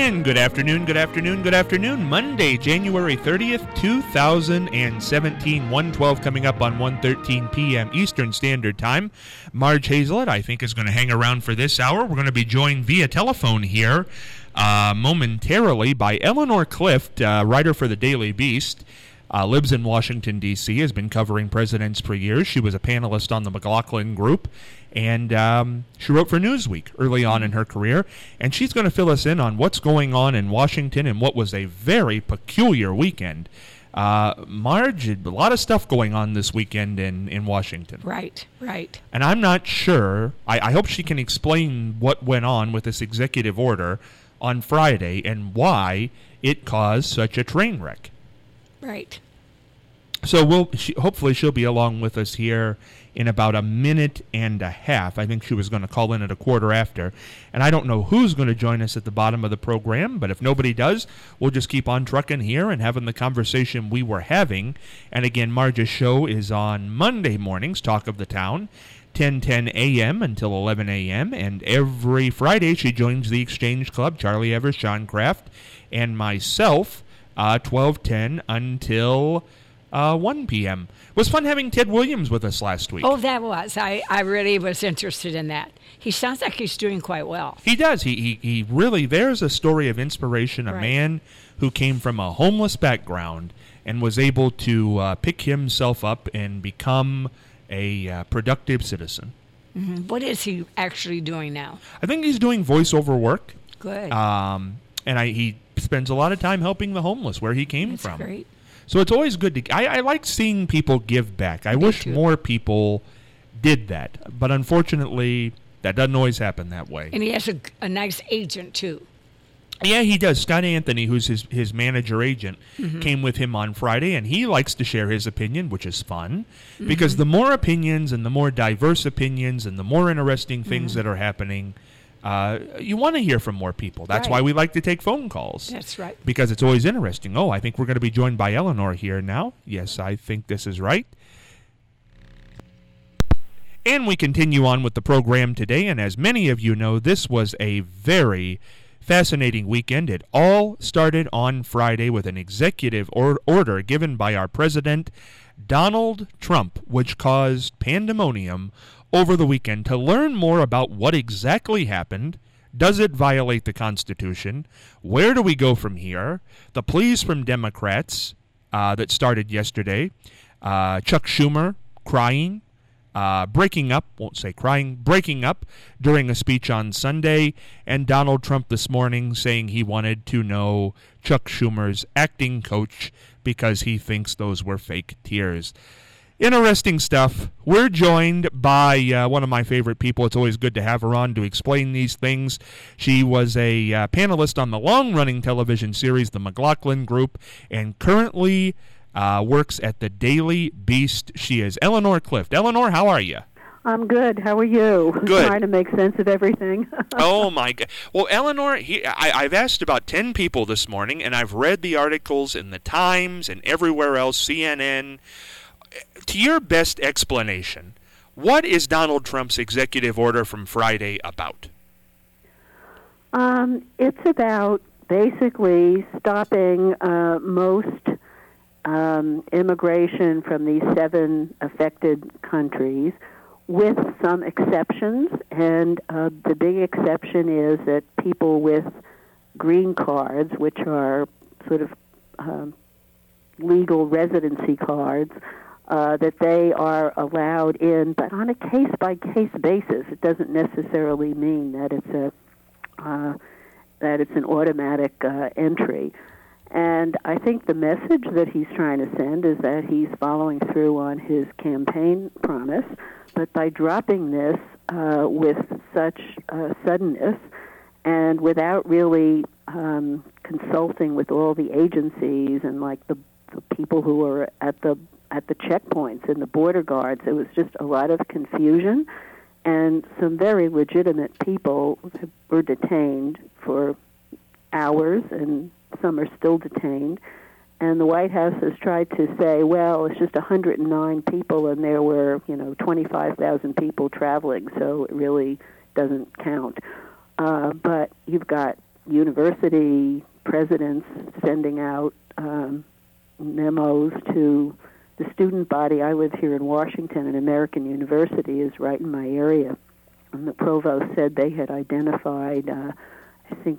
And good afternoon, good afternoon, good afternoon. Monday, January 30th, 2017, 1:12 coming up on 1:13 p.m. Eastern Standard Time. Marge Hazlett, I think, is going to hang around for this hour. We're going to be joined via telephone here momentarily by Eleanor Clift, writer for the Daily Beast. Lives in Washington, D.C., has been covering presidents for years. She was a panelist on the McLaughlin Group, and she wrote for Newsweek early on in her career. And she's going to fill us in on what's going on in Washington and what was a very peculiar weekend. Marge, a lot of stuff going on this weekend in Washington. Right. And I'm not sure, I hope she can explain what went on with this executive order on Friday and why it caused such a train wreck. Right. So hopefully she'll be along with us here in about a minute and a half. I think she was going to call in at a quarter after. And I don't know who's going to join us at the bottom of the program, but if nobody does, we'll just keep on trucking here and having the conversation we were having. And again, Marge's show is on Monday mornings, Talk of the Town, 10:10 a.m. until 11 a.m. And every Friday she joins the Exchange Club, Charlie Evers, Sean Kraft, and myself, 12:10 until 1 p.m. It was fun having Ted Williams with us last week. Oh, that was. I really was interested in that. He sounds like he's doing quite well. He does. He really, there's a story of inspiration, a man who came from a homeless background and was able to pick himself up and become a productive citizen. Mm-hmm. What is he actually doing now? I think he's doing voiceover work. Good. And he spends a lot of time helping the homeless where he came from. That's great. So it's always good to... I like seeing people give back. I wish more people did that. But unfortunately, that doesn't always happen that way. And he has a nice agent, too. Yeah, he does. Scott Anthony, who's his manager agent, came with him on Friday, and he likes to share his opinion, which is fun, because the more opinions and the more diverse opinions and the more interesting things that are happening... you want to hear from more people. That's why we like to take phone calls. That's right. Because it's always interesting. Oh, I think we're going to be joined by Eleanor here now. Yes, I think this is right. And we continue on with the program today. And as many of you know, this was a very fascinating weekend. It all started on Friday with an executive order given by our president, Donald Trump, which caused pandemonium over the weekend. To learn more about what exactly happened, does it violate the Constitution, where do we go from here, the pleas from Democrats that started yesterday, Chuck Schumer crying, breaking up during a speech on Sunday, and Donald Trump this morning saying he wanted to know Chuck Schumer's acting coach because he thinks those were fake tears. Interesting stuff. We're joined by one of my favorite people. It's always good to have her on to explain these things. She was a panelist on the long-running television series, The McLaughlin Group, and currently works at the Daily Beast. She is Eleanor Clift. Eleanor, how are you? I'm good. How are you? Good. Trying to make sense of everything. Oh, my God. Well, Eleanor, I've asked about 10 people this morning, and I've read the articles in the Times and everywhere else, CNN. To your best explanation, what is Donald Trump's executive order from Friday about? It's about basically stopping most immigration from these 7 affected countries, with some exceptions. And the big exception is that people with green cards, which are sort of legal residency cards, that they are allowed in, but on a case-by-case basis. It doesn't necessarily mean that it's an automatic entry. And I think the message that he's trying to send is that he's following through on his campaign promise, but by dropping this with such suddenness and without really consulting with all the agencies and like the people who are at the checkpoints and the border guards, there was just a lot of confusion, and some very legitimate people were detained for hours, and some are still detained. And the White House has tried to say, well, it's just 109 people, and there were, 25,000 people traveling, so it really doesn't count. But you've got university presidents sending out memos to the student body. I live here in Washington, and American University is right in my area. And the provost said they had identified, I think,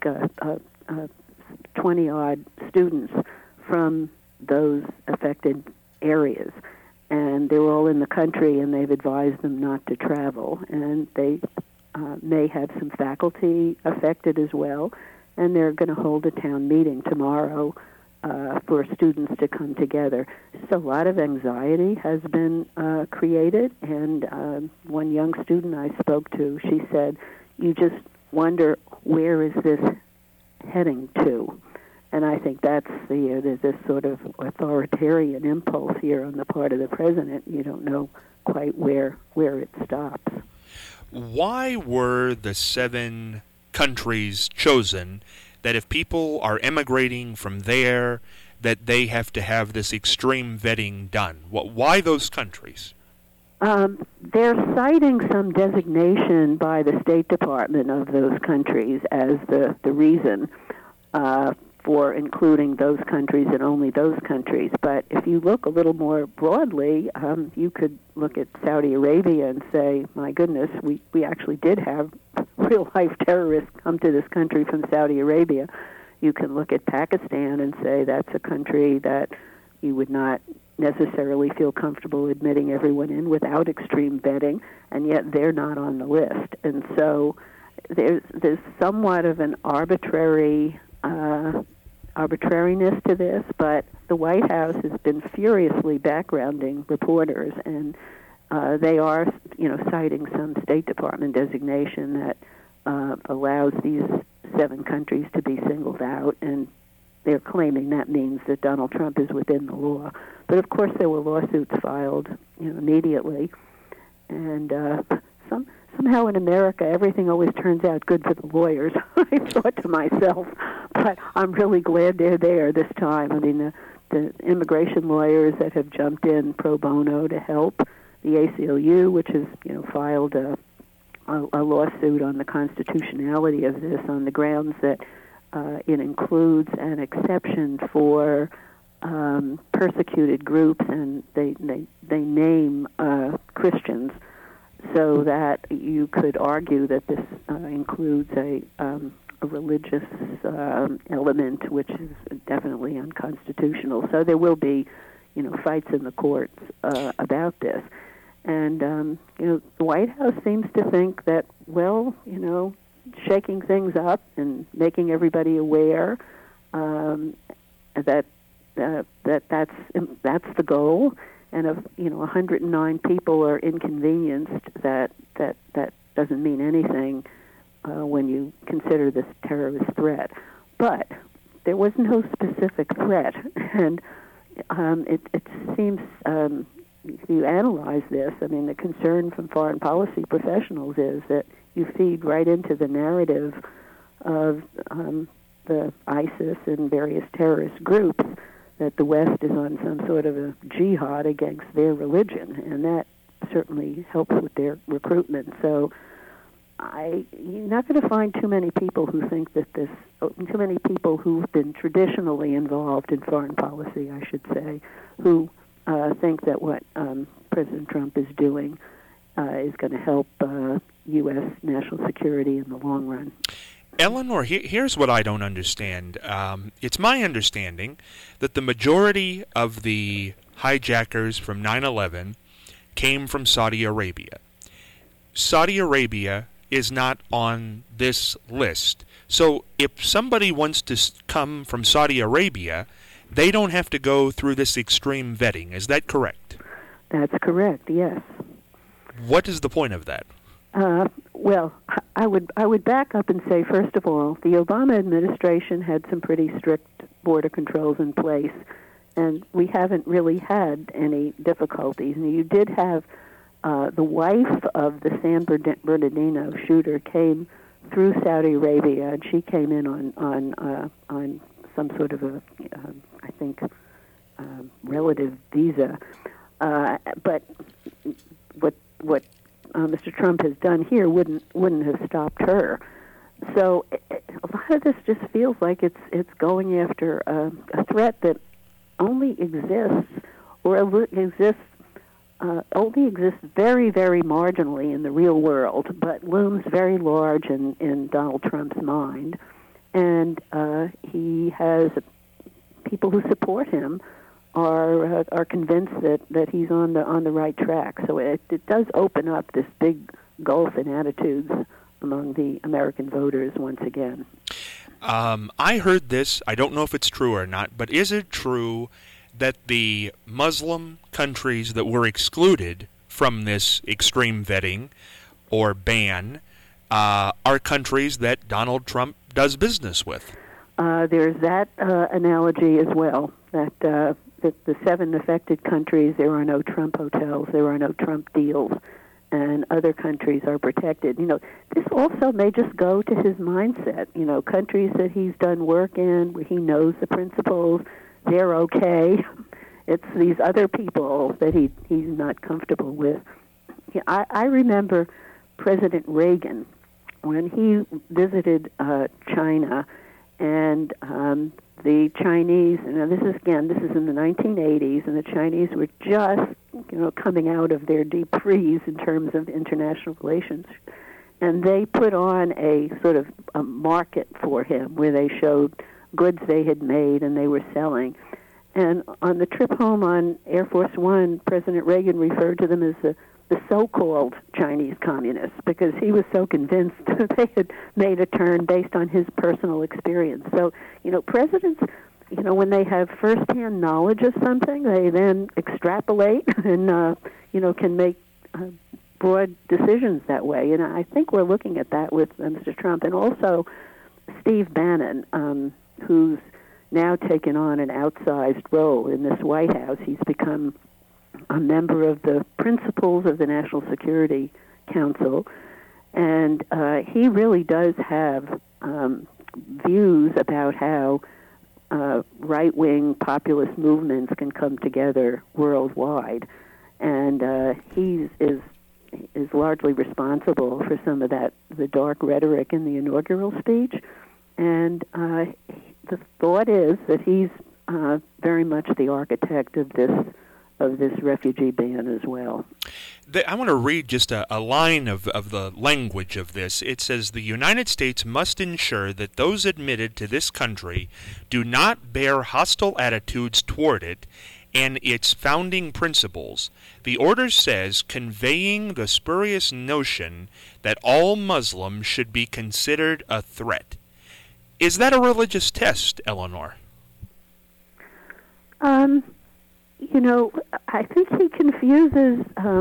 20-odd students from those affected areas. And they were all in the country, and they've advised them not to travel. And they may have some faculty affected as well. And they're going to hold a town meeting tomorrow for students to come together. So a lot of anxiety has been created, and one young student I spoke to, she said, you just wonder, where is this heading to? And I think that's there's this sort of authoritarian impulse here on the part of the president. You don't know quite where it stops. Why were the 7 countries chosen that if people are emigrating from there, that they have to have this extreme vetting done? Why those countries? They're citing some designation by the State Department of those countries as the reason for including those countries and only those countries. But if you look a little more broadly, you could look at Saudi Arabia and say, my goodness, we actually did have real-life terrorists come to this country from Saudi Arabia. You can look at Pakistan and say that's a country that you would not necessarily feel comfortable admitting everyone in without extreme vetting, and yet they're not on the list. And so there's somewhat of an arbitrariness to this, but the White House has been furiously backgrounding reporters, and they are, citing some State Department designation that allows these 7 countries to be singled out, and they're claiming that means that Donald Trump is within the law. But of course, there were lawsuits filed, immediately, and somehow in America, everything always turns out good for the lawyers. I thought to myself, but I'm really glad they're there this time. I mean, the immigration lawyers that have jumped in pro bono to help, the ACLU, which has filed a lawsuit on the constitutionality of this on the grounds that it includes an exception for persecuted groups, and they name Christians, so that you could argue that this includes a religious element, which is definitely unconstitutional. So there will be, fights in the courts about this. And, the White House seems to think that, shaking things up and making everybody aware that that's the goal. And if 109 people are inconvenienced, that doesn't mean anything when you consider this terrorist threat. But there was no specific threat, and it seems. If you analyze this, I mean, the concern from foreign policy professionals is that you feed right into the narrative of the ISIS and various terrorist groups that the West is on some sort of a jihad against their religion, and that certainly helps with their recruitment. So you're not going to find too many people who think that too many people who've been traditionally involved in foreign policy, I should say, who think that what President Trump is doing is going to help U.S. national security in the long run. Eleanor, here's what I don't understand. It's my understanding that the majority of the hijackers from 9/11 came from Saudi Arabia. Saudi Arabia is not on this list. So if somebody wants to come from Saudi Arabia, they don't have to go through this extreme vetting. Is that correct? That's correct, yes. What is the point of that? Well, I would back up and say, first of all, the Obama administration had some pretty strict border controls in place, and we haven't really had any difficulties. And you did have the wife of the San Bernardino shooter came through Saudi Arabia, and she came in on some sort of a, I think, relative visa. But what Mr. Trump has done here wouldn't have stopped her. So a lot of this just feels like it's going after a threat that only exists only exists very, very marginally in the real world, but looms very large in Donald Trump's mind. And he has people who support him are convinced that he's on the right track. So it does open up this big gulf in attitudes among the American voters once again. I heard this. I don't know if it's true or not, but is it true that the Muslim countries that were excluded from this extreme vetting or ban are countries that Donald Trump does business with? There's that analogy as well, that the 7 affected countries, there are no Trump hotels, there are no Trump deals, and other countries are protected. This also may just go to his mindset. Countries that he's done work in, where he knows the principles, they're okay. It's these other people that he's not comfortable with. I remember President Reagan, when he visited China, and the Chinese, this is in the 1980s, and the Chinese were just, coming out of their deep freeze in terms of international relations. And they put on a sort of a market for him where they showed goods they had made and they were selling. And on the trip home on Air Force One, President Reagan referred to them as the so-called Chinese communists, because he was so convinced that they had made a turn based on his personal experience. So, presidents, when they have first-hand knowledge of something, they then extrapolate and, can make broad decisions that way. And I think we're looking at that with Mr. Trump. And also Steve Bannon, who's now taken on an outsized role in this White House. He's become a member of the principals of the National Security Council, and he really does have views about how right-wing populist movements can come together worldwide, and he is largely responsible for some of the dark rhetoric in the inaugural speech, and the thought is that he's very much the architect of this refugee ban as well. I want to read just a line of the language of this. It says, "The United States must ensure that those admitted to this country do not bear hostile attitudes toward it and its founding principles. The order says, conveying the spurious notion that all Muslims should be considered a threat." Is that a religious test, Eleanor? I think he confuses,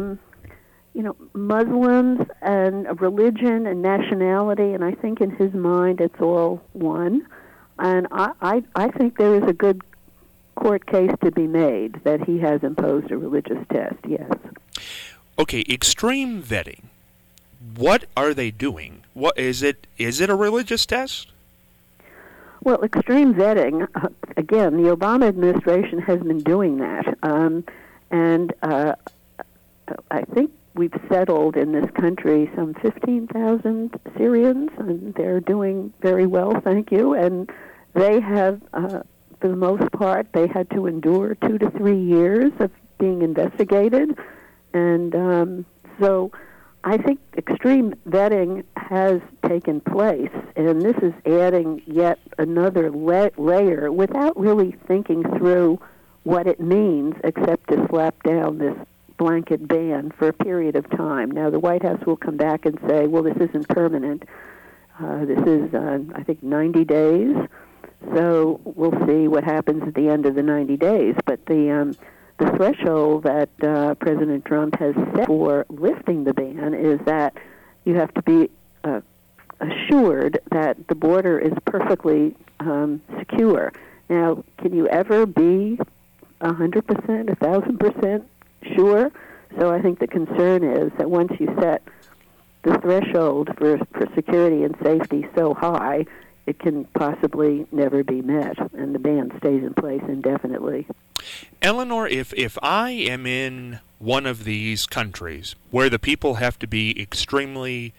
Muslims and religion and nationality, and I think in his mind it's all one. And I think there is a good court case to be made that he has imposed a religious test, yes. Okay, extreme vetting. What are they doing? What is it? Is it a religious test? Well, extreme vetting, again, the Obama administration has been doing that. And I think we've settled in this country some 15,000 Syrians, and they're doing very well, thank you. And they have, for the most part, they had to endure 2 to 3 years of being investigated. And so I think extreme vetting has taken place, and this is adding yet another layer without really thinking through what it means, except to slap down this blanket ban for a period of time. Now, the White House will come back and say, well, this isn't permanent. This is, I think, 90 days. So we'll see what happens at the end of the 90 days. But the threshold that President Trump has set for lifting the ban is that you have to be assured that the border is perfectly secure. Now, can you ever be 100%, 1,000% sure? So I think the concern is that once you set the threshold for security and safety so high, it can possibly never be met, and the ban stays in place indefinitely. Eleanor, if I am in one of these countries where the people have to be extremely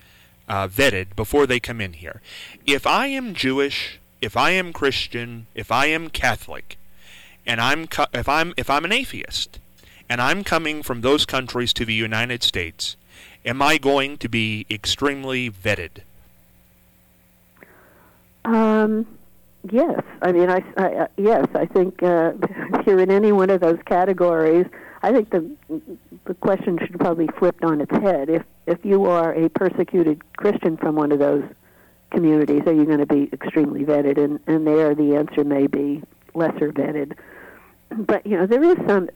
vetted before they come in here. If I am Jewish, if I am Christian, if I am Catholic, and if I'm an atheist, and I'm coming from those countries to the United States, am I going to be extremely vetted? Yes. I mean, yes. I think if you're in any one of those categories, I think the question should probably be flipped on its head. If you are a persecuted Christian from one of those communities, are you going to be extremely vetted? And there, the answer may be lesser vetted. But there is some.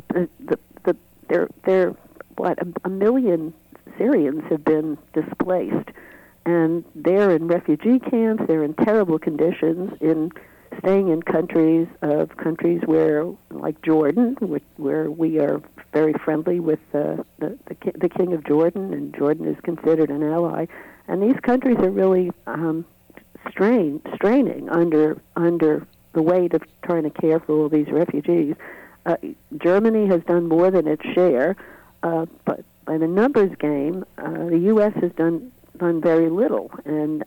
A million Syrians have been displaced, and they're in refugee camps. They're in terrible conditions, staying in countries where, like Jordan, where we are very friendly with the king of Jordan, and Jordan is considered an ally. And these countries are really straining under the weight of trying to care for all these refugees. Germany has done more than its share, but by the numbers game, the U.S. has done very little. And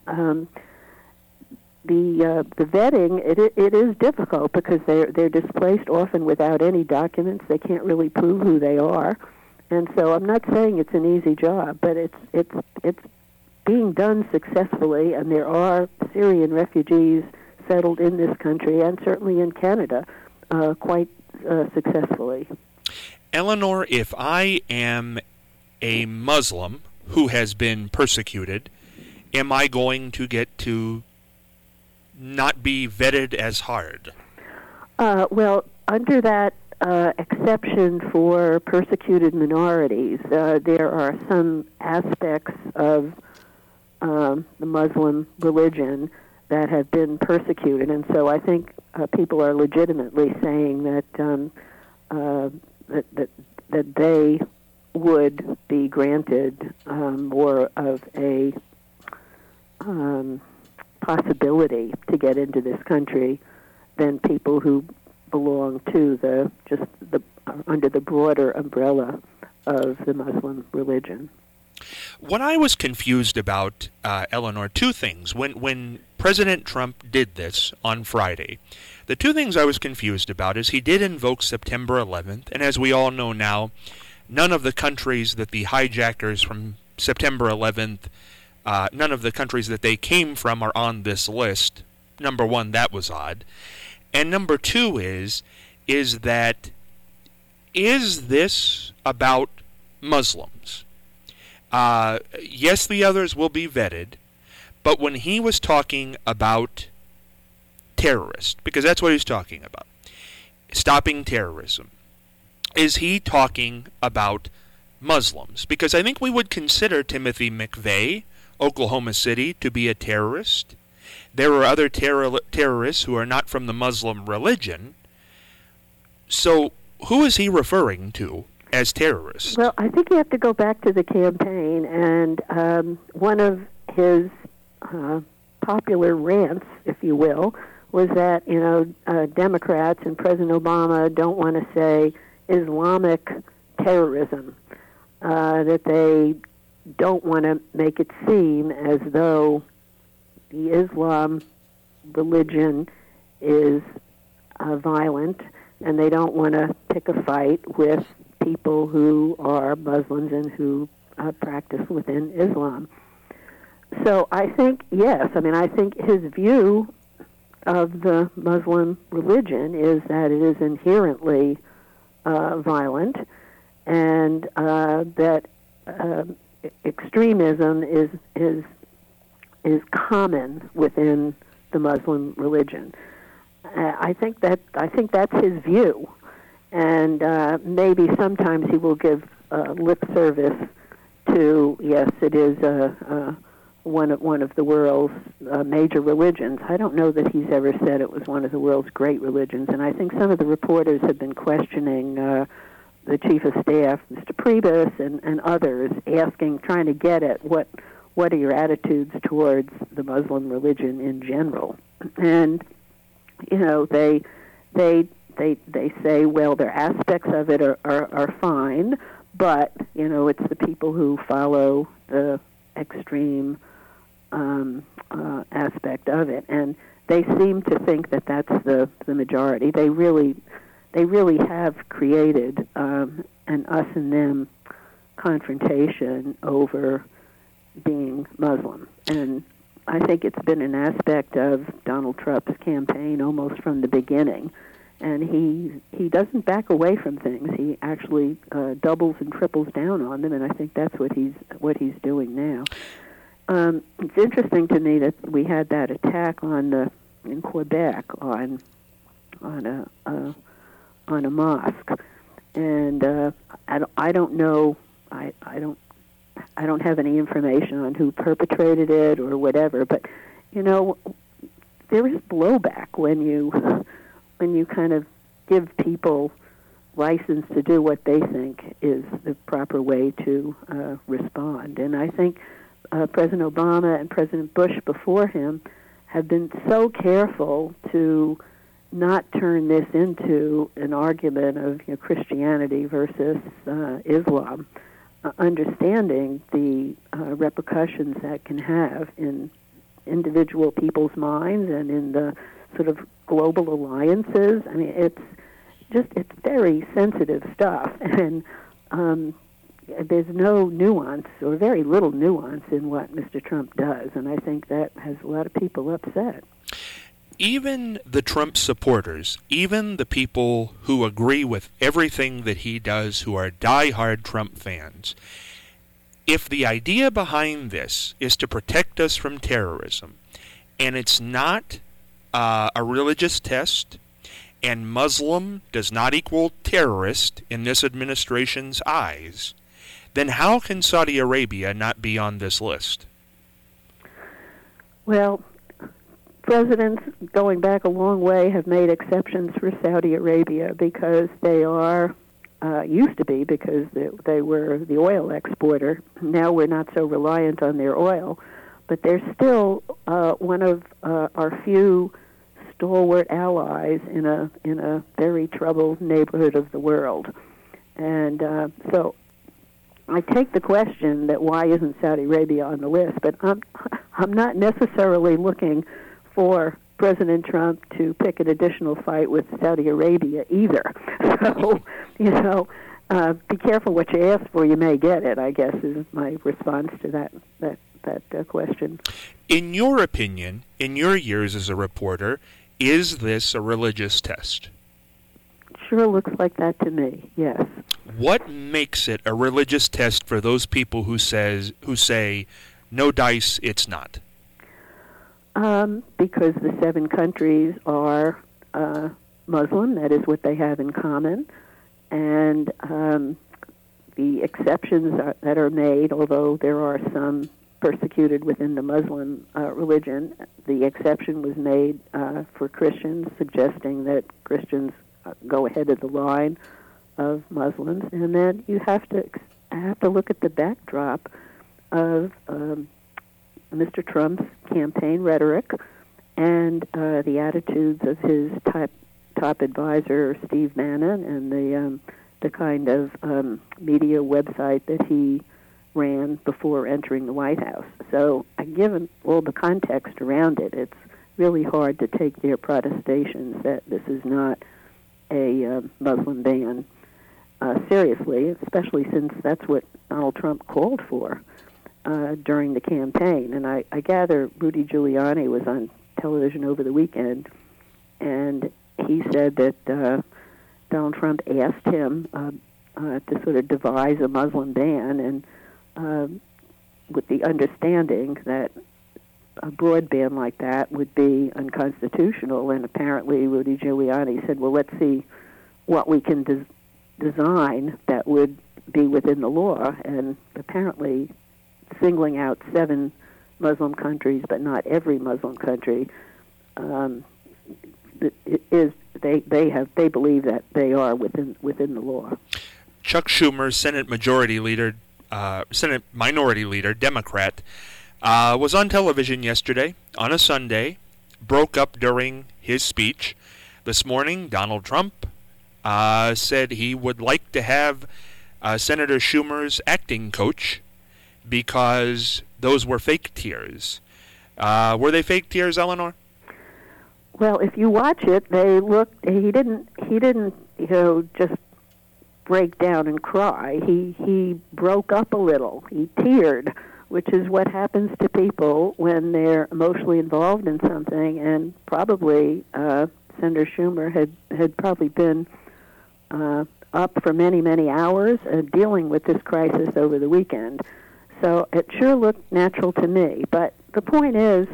the vetting, it is difficult because they're displaced often without any documents. They can't really prove who they are, and so I'm not saying it's an easy job, but it's being done successfully, and there are Syrian refugees settled in this country and certainly in Canada quite successfully. Eleanor, if I am a Muslim who has been persecuted, am I going to get to not be vetted as hard? Well, under that exception for persecuted minorities, there are some aspects of the Muslim religion that have been persecuted, and so I think people are legitimately saying that that they would be granted more of a possibility to get into this country than people who belong to under the broader umbrella of the Muslim religion. What I was confused about, Eleanor, two things. When President Trump did this on Friday, the two things I was confused about is he did invoke September 11th, and as we all know now, none of the countries that the hijackers from September 11th, none of the countries that they came from are on this list. Number one, that was odd. And number two is that, is this about Muslims? Yes, the others will be vetted, but when he was talking about terrorists, because that's what he's talking about, stopping terrorism, is he talking about Muslims? Because I think we would consider Timothy McVeigh, Oklahoma City, to be a terrorist. There are other terrorists who are not from the Muslim religion. So who is he referring to as terrorists? Well, I think you have to go back to the campaign, and one of his popular rants, if you will, was that Democrats and President Obama don't want to say Islamic terrorism, that they don't want to make it seem as though the Islam religion is violent, and they don't want to pick a fight with people who are Muslims and who practice within Islam. So I think, yes, I think his view of the Muslim religion is that it is inherently violent, and that extremism is common within the Muslim religion. I think that's his view, and maybe sometimes he will give lip service to, yes, it is one of the world's major religions. I don't know that he's ever said it was one of the world's great religions, and I think some of the reporters have been questioning the Chief of Staff, Mr. Priebus, and others, trying to get at what are your attitudes towards the Muslim religion in general. And they say, well, there are aspects of it are fine, but it's the people who follow the extreme aspect of it, and they seem to think that that's the majority. They really have created an us and them confrontation over being Muslim, and I think it's been an aspect of Donald Trump's campaign almost from the beginning. And he doesn't back away from things. He actually doubles and triples down on them, and I think that's what he's doing now. It's interesting to me that we had that attack in Quebec on a mosque, and I don't know. I don't have any information on who perpetrated it or whatever. But there is blowback when you kind of give people license to do what they think is the proper way to respond. And I think President Obama and President Bush before him have been so careful to not turn this into an argument of Christianity versus Islam, understanding the repercussions that can have in individual people's minds and in the sort of global alliances. I mean, it's very sensitive stuff, and there's no nuance or very little nuance in what Mr. Trump does, and I think that has a lot of people upset. Even the Trump supporters, even the people who agree with everything that he does, who are diehard Trump fans, if the idea behind this is to protect us from terrorism, and it's not a religious test, and Muslim does not equal terrorist in this administration's eyes, then how can Saudi Arabia not be on this list? Well, presidents going back a long way have made exceptions for Saudi Arabia because they are, used to be because they were the oil exporter. Now we're not so reliant on their oil, but they're still one of our few stalwart allies in a very troubled neighborhood of the world. And so I take the question that why isn't Saudi Arabia on the list, but I'm not necessarily looking for President Trump to pick an additional fight with Saudi Arabia either. So, be careful what you ask for, you may get it, I guess, is my response to that question. In your opinion, in your years as a reporter, is this a religious test? Sure looks like that to me, yes. What makes it a religious test for those people who say, no dice, it's not? Because the 7 countries are Muslim, that is what they have in common, and the exceptions that are made, although there are some persecuted within the Muslim religion, the exception was made for Christians, suggesting that Christians go ahead of the line of Muslims, and then you have to look at the backdrop of Mr. Trump's campaign rhetoric and the attitudes of his top advisor Steve Bannon and the kind of media website that he ran before entering the White House. So, given all the context around it, it's really hard to take their protestations that this is not a Muslim ban seriously, especially since that's what Donald Trump called for during the campaign. And I gather Rudy Giuliani was on television over the weekend, and he said that Donald Trump asked him to sort of devise a Muslim ban, and with the understanding that a broad ban like that would be unconstitutional. And apparently Rudy Giuliani said, well, let's see what we can design that would be within the law. And apparently singling out 7 Muslim countries, but not every Muslim country, they believe that they are within the law. Chuck Schumer, Senate Minority Leader, Democrat, was on television yesterday on a Sunday, broke up during his speech. This morning, Donald Trump said he would like to have Senator Schumer's acting coach because those were fake tears. Were they fake tears, Eleanor? Well, if you watch it, they look. He didn't, just break down and cry. He broke up a little. He teared, which is what happens to people when they're emotionally involved in something. And probably Senator Schumer had probably been up for many, many hours dealing with this crisis over the weekend. So it sure looked natural to me. But the point is,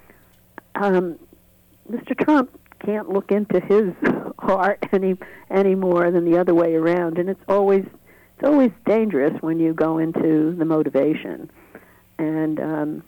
Mr. Trump can't look into his heart any more than the other way around, and it's always dangerous when you go into the motivation. And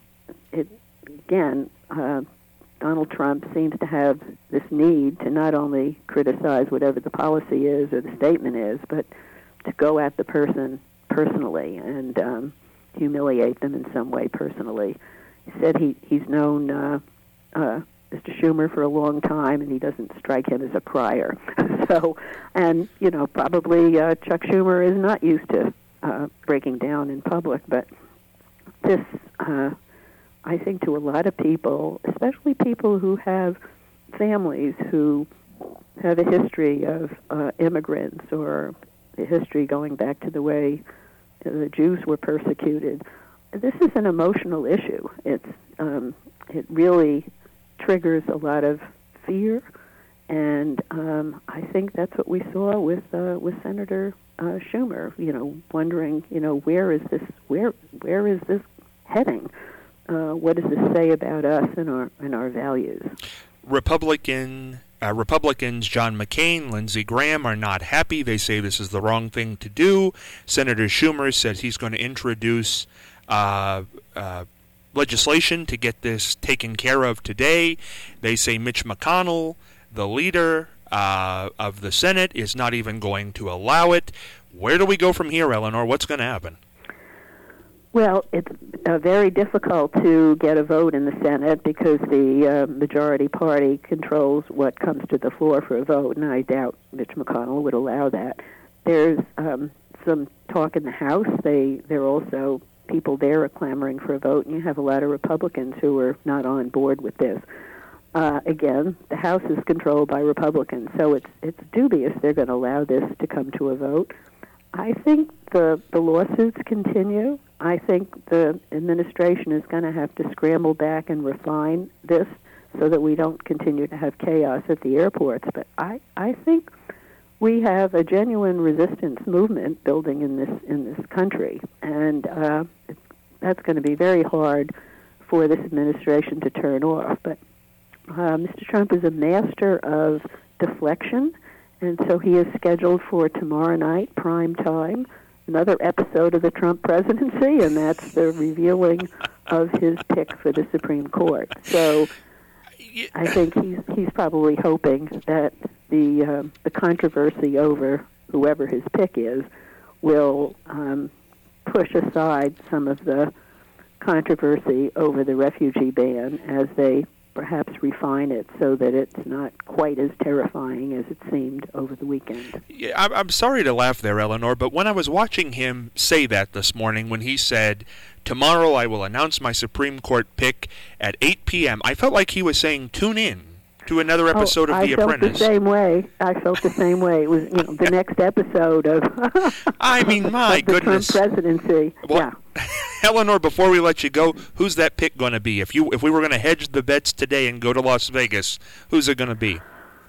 Donald Trump seems to have this need to not only criticize whatever the policy is or the statement is, but to go at the person personally and humiliate them in some way personally. He said he's known Mr. Schumer for a long time, and he doesn't strike him as a crier. So, and probably Chuck Schumer is not used to breaking down in public, but this, I think, to a lot of people, especially people who have families who have a history of immigrants or a history going back to the way the Jews were persecuted, this is an emotional issue. It really triggers a lot of fear, and I think that's what we saw with Senator Schumer. Wondering, where is this heading? What does this say about us and our values? Republicans John McCain, Lindsey Graham are not happy. They say this is the wrong thing to do. Senator Schumer says he's going to introduce legislation to get this taken care of today. They say Mitch McConnell, the leader of the Senate, is not even going to allow it. Where do we go from here, Eleanor? What's going to happen? Well, it's very difficult to get a vote in the Senate because the majority party controls what comes to the floor for a vote, and I doubt Mitch McConnell would allow that. There's some talk in the House. There are also people there are clamoring for a vote, and you have a lot of Republicans who are not on board with this. Again, the House is controlled by Republicans, so it's dubious they're going to allow this to come to a vote. I think the lawsuits continue. I think the administration is going to have to scramble back and refine this so that we don't continue to have chaos at the airports. But I think we have a genuine resistance movement building in this country, and that's going to be very hard for this administration to turn off. But Mr. Trump is a master of deflection, and so he is scheduled for tomorrow night, prime time, another episode of the Trump presidency, and that's the revealing of his pick for the Supreme Court. So I think he's probably hoping that the controversy over whoever his pick is will push aside some of the controversy over the refugee ban as they perhaps refine it so that it's not quite as terrifying as it seemed over the weekend. Yeah, I'm sorry to laugh there, Eleanor, but when I was watching him say that this morning, when he said, tomorrow I will announce my Supreme Court pick at 8 p.m., I felt like he was saying, tune in to another episode of The Apprentice. I felt the same way. It was the next episode of I mean, my of the goodness. Trump presidency. Well, yeah. Eleanor, before we let you go, who's that pick going to be? If we were going to hedge the bets today and go to Las Vegas, who's it going to be?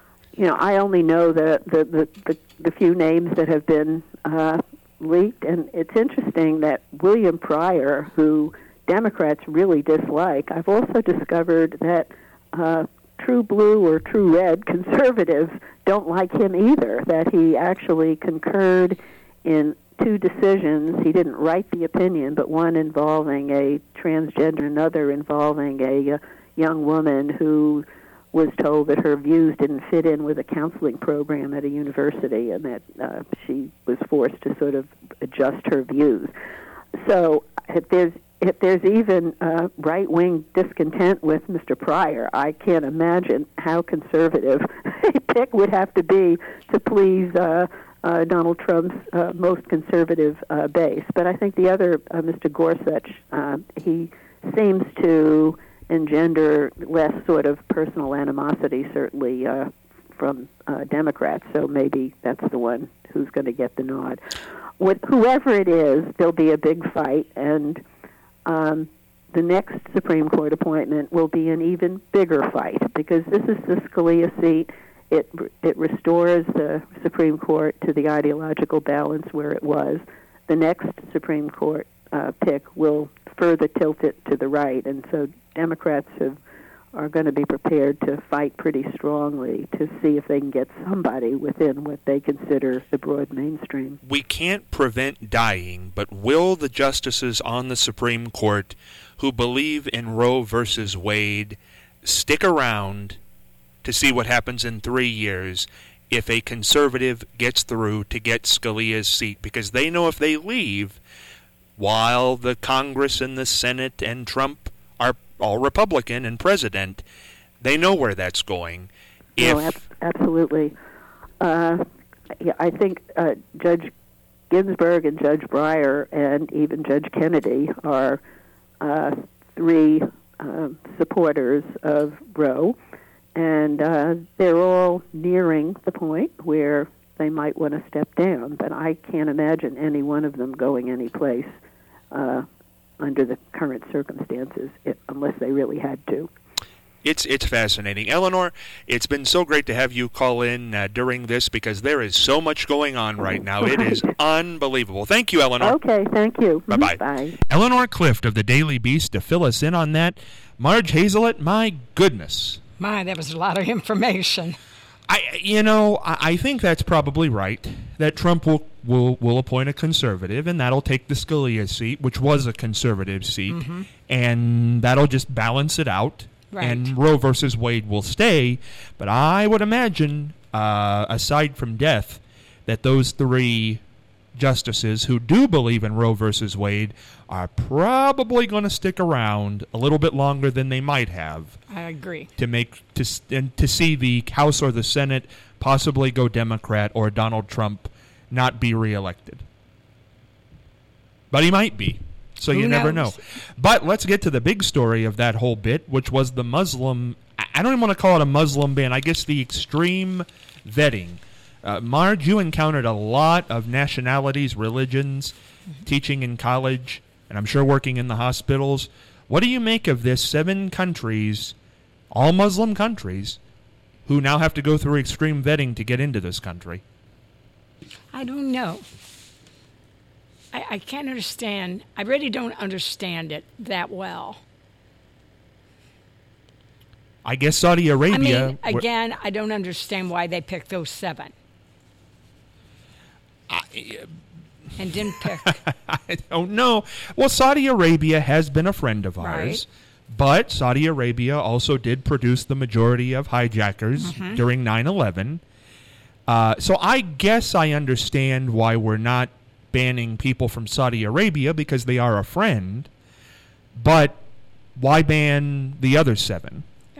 I only know the few names that have been leaked, and it's interesting that William Pryor, who Democrats really dislike, I've also discovered that true blue or true red conservatives don't like him either, that he actually concurred in two decisions. He didn't write the opinion, but one involving a transgender, another involving a young woman who was told that her views didn't fit in with a counseling program at a university and that she was forced to sort of adjust her views. So if there's even right-wing discontent with Mr. Pryor, I can't imagine how conservative a pick would have to be to please Donald Trump's most conservative base. But I think the other, Mr. Gorsuch, he seems to engender less sort of personal animosity, certainly from Democrats. So maybe that's the one who's going to get the nod. With whoever it is, there'll be a big fight, and the next Supreme Court appointment will be an even bigger fight, because this is the Scalia seat. It restores the Supreme Court to the ideological balance where it was. The next Supreme Court pick will further tilt it to the right, and so Democrats are going to be prepared to fight pretty strongly to see if they can get somebody within what they consider the broad mainstream. We can't prevent dying, but will the justices on the Supreme Court who believe in Roe versus Wade stick around to see what happens in 3 years if a conservative gets through to get Scalia's seat? Because they know if they leave while the Congress and the Senate and Trump are all Republican and president, they know where that's going. Absolutely. I think Judge Ginsburg and Judge Breyer and even Judge Kennedy are three supporters of Roe, and they're all nearing the point where they might want to step down, but I can't imagine any one of them going any place under the current circumstances, unless they really had to. It's fascinating. Eleanor, it's been so great to have you call in during this, because there is so much going on right now. It is unbelievable. Thank you, Eleanor. Okay, thank you. Bye-bye. Bye. Eleanor Clift of the Daily Beast to fill us in on that. Marge Hazelett, my goodness. My, that was a lot of information. I think that's probably right, that Trump will appoint a conservative, and that'll take the Scalia seat, which was a conservative seat, and that'll just balance it out, and Roe versus Wade will stay. But I would imagine, aside from death, that those three justices who do believe in Roe versus Wade are probably going to stick around a little bit longer than they might have. I agree. To see the House or the Senate possibly go Democrat, or Donald Trump not be reelected. But he might be, so you never know. But let's get to the big story of that whole bit, which was the Muslim, I don't even want to call it a Muslim ban, I guess the extreme vetting. Marge, you encountered a lot of nationalities, religions, teaching in college, and I'm sure working in the hospitals. What do you make of this 7 countries, all Muslim countries, who now have to go through extreme vetting to get into this country? I don't know. I can't understand. I really don't understand it that well. I guess Saudi Arabia... I mean, again, I don't understand why they picked those 7. And didn't pick. I don't know. Well, Saudi Arabia has been a friend of ours, but Saudi Arabia also did produce the majority of hijackers during 9/11. So I guess I understand why we're not banning people from Saudi Arabia, because they are a friend, but why ban the other 7? Yeah.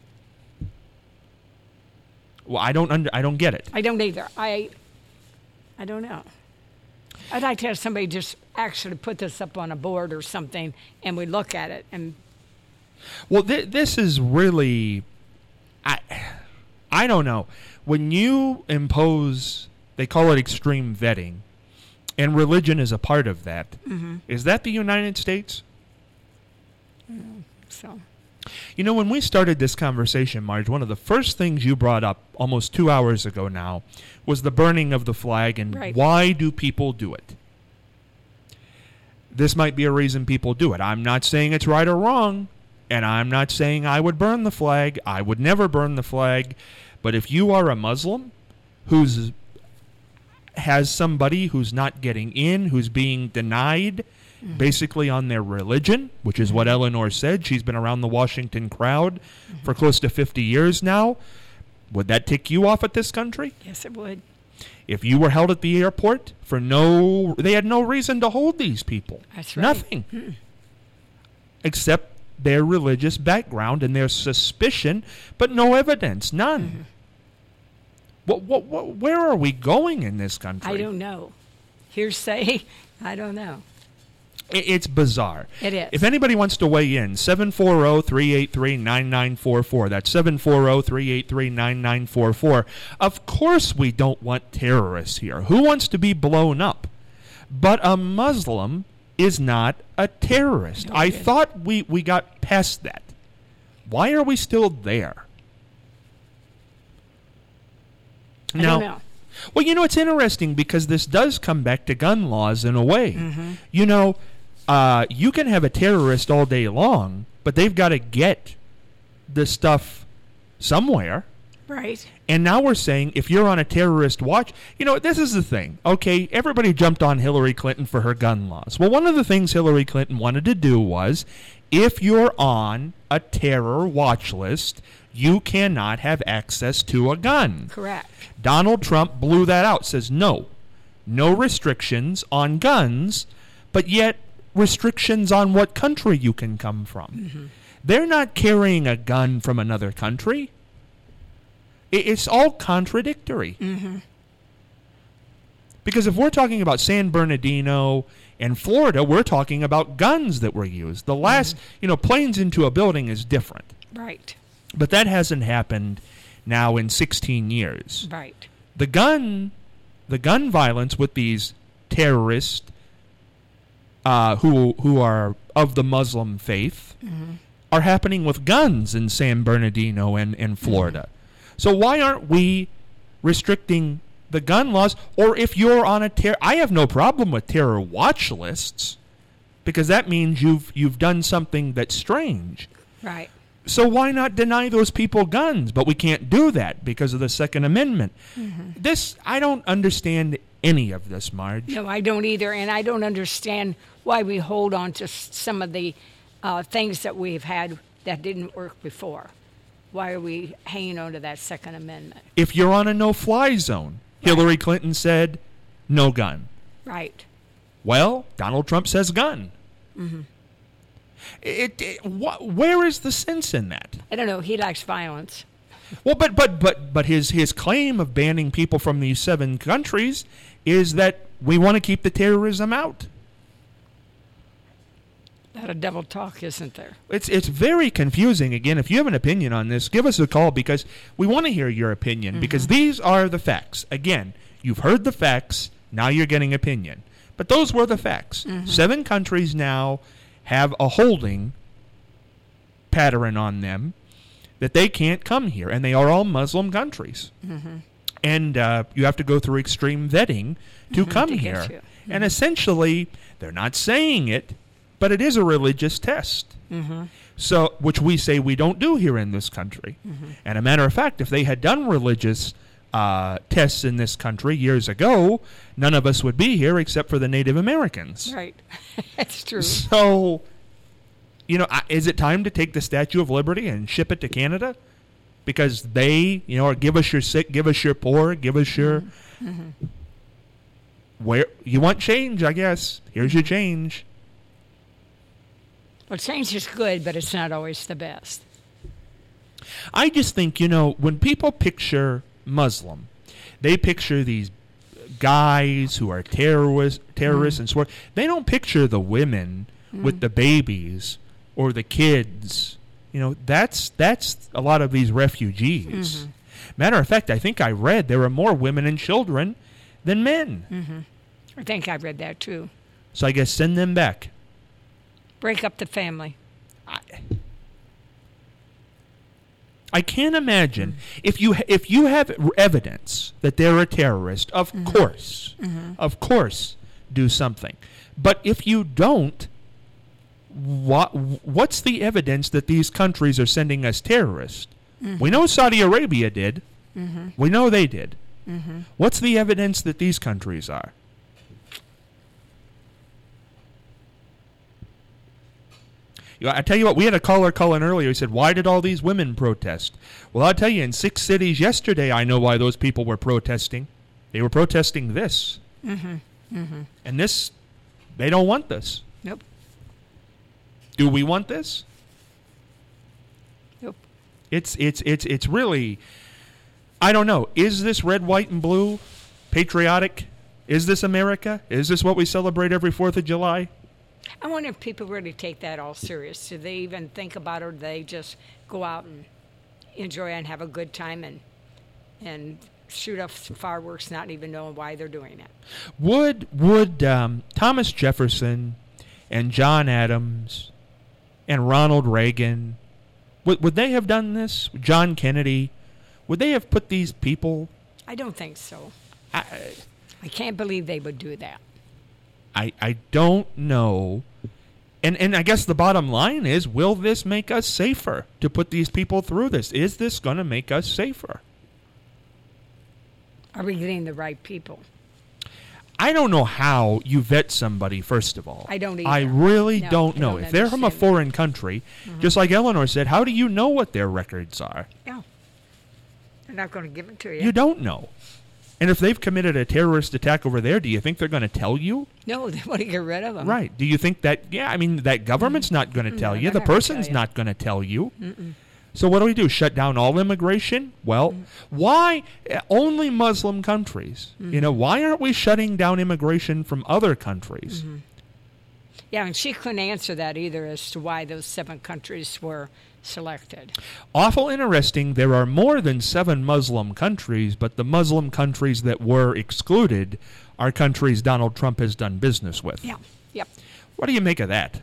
Well, I don't get it. I don't either. I don't know. I'd like to have somebody just actually put this up on a board or something, and we look at it. And well, this is really, I don't know. When you impose, they call it extreme vetting, and religion is a part of that. Is that the United States? So. You know, when we started this conversation, Marge, one of the first things you brought up almost 2 hours ago now was the burning of the flag, and why do people do it? This might be a reason people do it. I'm not saying it's right or wrong, and I'm not saying I would burn the flag. I would never burn the flag. But if you are a Muslim has somebody who's not getting in, who's being denied basically on their religion, which is what Eleanor said. She's been around the Washington crowd for close to 50 years now. Would that tick you off at this country? Yes, it would. If you were held at the airport they had no reason to hold these people. That's right. Nothing. Except their religious background and their suspicion, but no evidence, none. Where are we going in this country? I don't know. Hearsay, I don't know. It's bizarre. It is. If anybody wants to weigh in, 740-383-9944. That's 740-383-9944. Of course we don't want terrorists here. Who wants to be blown up? But a Muslim is not a terrorist. I thought we got past that. Why are we still there? I don't know. Well, it's interesting because this does come back to gun laws in a way. Mm-hmm. You can have a terrorist all day long, but they've got to get the stuff somewhere. Right. And now we're saying if you're on a terrorist watch, this is the thing. Okay, everybody jumped on Hillary Clinton for her gun laws. Well, one of the things Hillary Clinton wanted to do was if you're on a terror watch list, you cannot have access to a gun. Correct. Donald Trump blew that out, says no restrictions on guns, but yet restrictions on what country you can come from. Mm-hmm. They're not carrying a gun from another country. It's all contradictory. Mm-hmm. Because if we're talking about San Bernardino and Florida, we're talking about guns that were used. The last, planes into a building is different. Right. But that hasn't happened now in 16 years. Right. The gun violence with these terrorists who are of the Muslim faith are happening with guns in San Bernardino and Florida. So why aren't we restricting the gun laws? Or if you're on I have no problem with terror watch lists because that means you've done something that's strange. Right. So why not deny those people guns? But we can't do that because of the Second Amendment. Mm-hmm. I don't understand any of this, Marge. No, I don't either. And I don't understand why we hold on to some of the things that we've had that didn't work before. Why are we hanging on to that Second Amendment? If you're on a no-fly zone, right. Hillary Clinton said no gun. Right. Well, Donald Trump says gun. Mm-hmm. Where is the sense in that? I don't know. He likes violence. Well, but his claim of banning people from these 7 countries is that we want to keep the terrorism out. A lot of double talk, isn't there? It's very confusing. Again, if you have an opinion on this, give us a call because we want to hear your opinion because these are the facts. Again, you've heard the facts. Now you're getting opinion. But those were the facts. 7 countries now have a holding pattern on them that they can't come here, and they are all Muslim countries. Mm-hmm. And you have to go through extreme vetting to come here. Mm-hmm. And essentially, they're not saying it, but it is a religious test. Mm-hmm. So, which we say we don't do here in this country. Mm-hmm. And a matter of fact, if they had done religious tests in this country years ago, none of us would be here except for the Native Americans. Right. That's true. So, is it time to take the Statue of Liberty and ship it to Canada? Because they, are give us your sick, give us your poor, give us your... Mm-hmm. Where you want change, I guess. Here's your change. Well, change is good, but it's not always the best. I just think, when people picture Muslim, they picture these guys who are terrorists and so on. They don't picture the women with the babies or the kids. That's a lot of these refugees. Mm-hmm. Matter of fact, I think I read there are more women and children than men. Mm-hmm. I think I read that too. So I guess send them back. Break up the family. I can't imagine if you have evidence that they're a terrorist. Of course, do something. But if you don't, what's the evidence that these countries are sending us terrorists? Mm-hmm. We know Saudi Arabia did. Mm-hmm. We know they did. Mm-hmm. What's the evidence that these countries are? I tell you what, we had a caller call in earlier. He said, why did all these women protest? Well, I'll tell you, in 6 cities yesterday, I know why those people were protesting. They were protesting this. Mm-hmm. Mm-hmm. And this, they don't want this. Nope. Do we want this? Nope. It's really, I don't know. Is this red, white, and blue patriotic? Is this America? Is this what we celebrate every 4th of July? I wonder if people really take that all serious. Do they even think about it, or do they just go out and enjoy and have a good time and shoot off some fireworks, not even knowing why they're doing it? Would Thomas Jefferson and John Adams and Ronald Reagan, would they have done this? John Kennedy, would they have put these people? I don't think so. I can't believe they would do that. I don't know. And I guess the bottom line is, will this make us safer to put these people through this? Is this going to make us safer? Are we getting the right people? I don't know how you vet somebody, first of all. I don't either. I really No, don't I know. don't If they're from a understand foreign country, just like Eleanor said, how do you know what their records are? Yeah. They're not going to give it to you. You don't know. And if they've committed a terrorist attack over there, do you think they're going to tell you? No, they want to get rid of them. Right. Do you think that, that government's not going to tell No, you. they're The not gonna person's tell you. not going to tell you. So what do? Shut down all immigration? Well, why only Muslim countries? Why aren't we shutting down immigration from other countries? Yeah, and she couldn't answer that either as to why those 7 countries were selected. Awful interesting. There are more than 7 Muslim countries, but the Muslim countries that were excluded are countries Donald Trump has done business with. Yeah, yep. What do you make of that?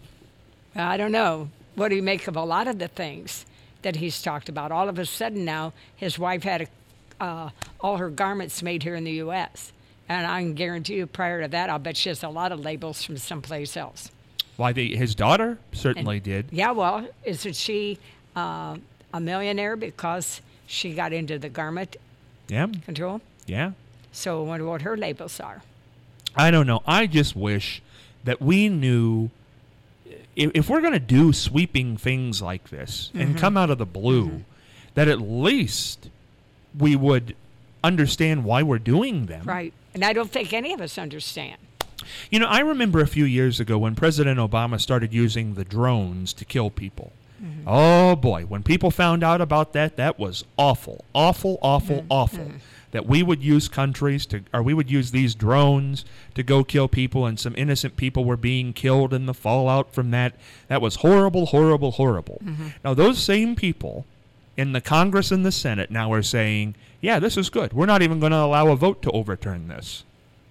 I don't know. What do you make of a lot of the things that he's talked about? All of a sudden now, his wife had all her garments made here in the U.S., and I can guarantee you prior to that, I'll bet she has a lot of labels from someplace else. Why, his daughter certainly did. Yeah, well, isn't she a millionaire because she got into the garment Yeah, control? yeah. So I wonder what her labels are. I don't know. I just wish that we knew if we're going to do sweeping things like this and come out of the blue, that at least we would understand why we're doing them. Right. And I don't think any of us understand. I remember a few years ago when President Obama started using the drones to kill people. Oh, boy. When people found out about that, that was awful, awful, awful, awful. That we would use we would use these drones to go kill people, and some innocent people were being killed in the fallout from that. That was horrible, horrible, horrible. Now, those same people in the Congress and the Senate now are saying, yeah, this is good. We're not even going to allow a vote to overturn this.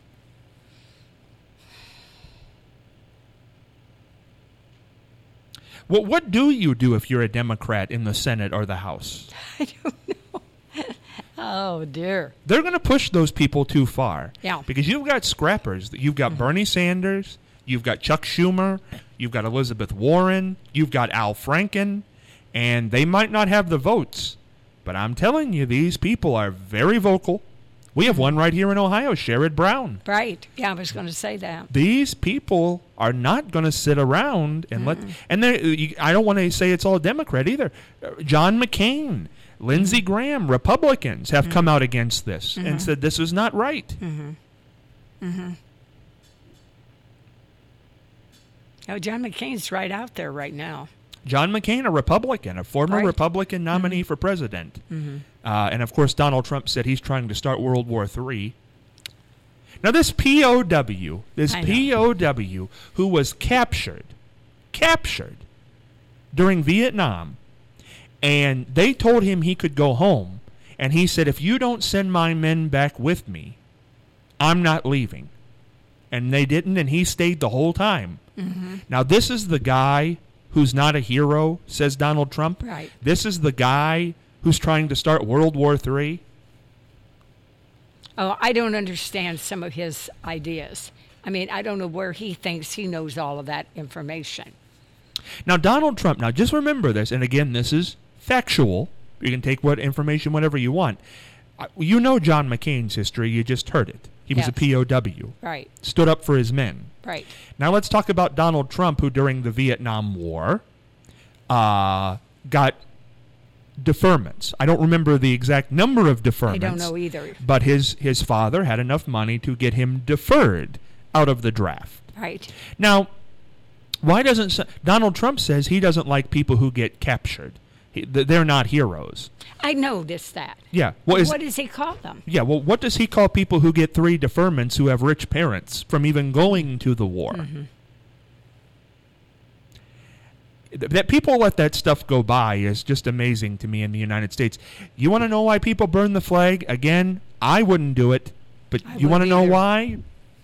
Well, what do you do if you're a Democrat in the Senate or the House? I don't know. Oh, dear. They're going to push those people too far. Yeah. Because you've got scrappers. You've got Bernie Sanders. You've got Chuck Schumer. You've got Elizabeth Warren. You've got Al Franken. And they might not have the votes. But I'm telling you, these people are very vocal. We have one right here in Ohio, Sherrod Brown. Right. Yeah, I was going to say that. These people are not going to sit around and I don't want to say it's all Democrat either. John McCain, Lindsey Graham, Republicans have come out against this and said this is not right. Oh, John McCain's right out there right now. John McCain, a Republican, a former Right. Republican nominee for president. And, of course, Donald Trump said he's trying to start World War III. Now, this POW who was captured during Vietnam, and they told him he could go home, and he said, if you don't send my men back with me, I'm not leaving. And they didn't, and he stayed the whole time. Now, this is the guy who's not a hero, says Donald Trump. Right. This is the guy who's trying to start World War III. Oh, I don't understand some of his ideas. I mean, I don't know where he thinks he knows all of that information. Now, Donald Trump, now just remember this, and again, this is factual. You can take information whatever you want. You know John McCain's history. You just heard it. He was a POW. Right. Stood up for his men. Right. Now let's talk about Donald Trump, who during the Vietnam War got deferments. I don't remember the exact number of deferments. I don't know either. But his father had enough money to get him deferred out of the draft. Right. Now, why doesn't Donald Trump says he doesn't like people who get captured? They're not heroes. I noticed that. Yeah. What does he call them? Yeah, well, what does he call people who get 3 deferments who have rich parents from even going to the war? That people let that stuff go by is just amazing to me in the United States. You want to know why people burn the flag? Again, I wouldn't do it, but you want to know why?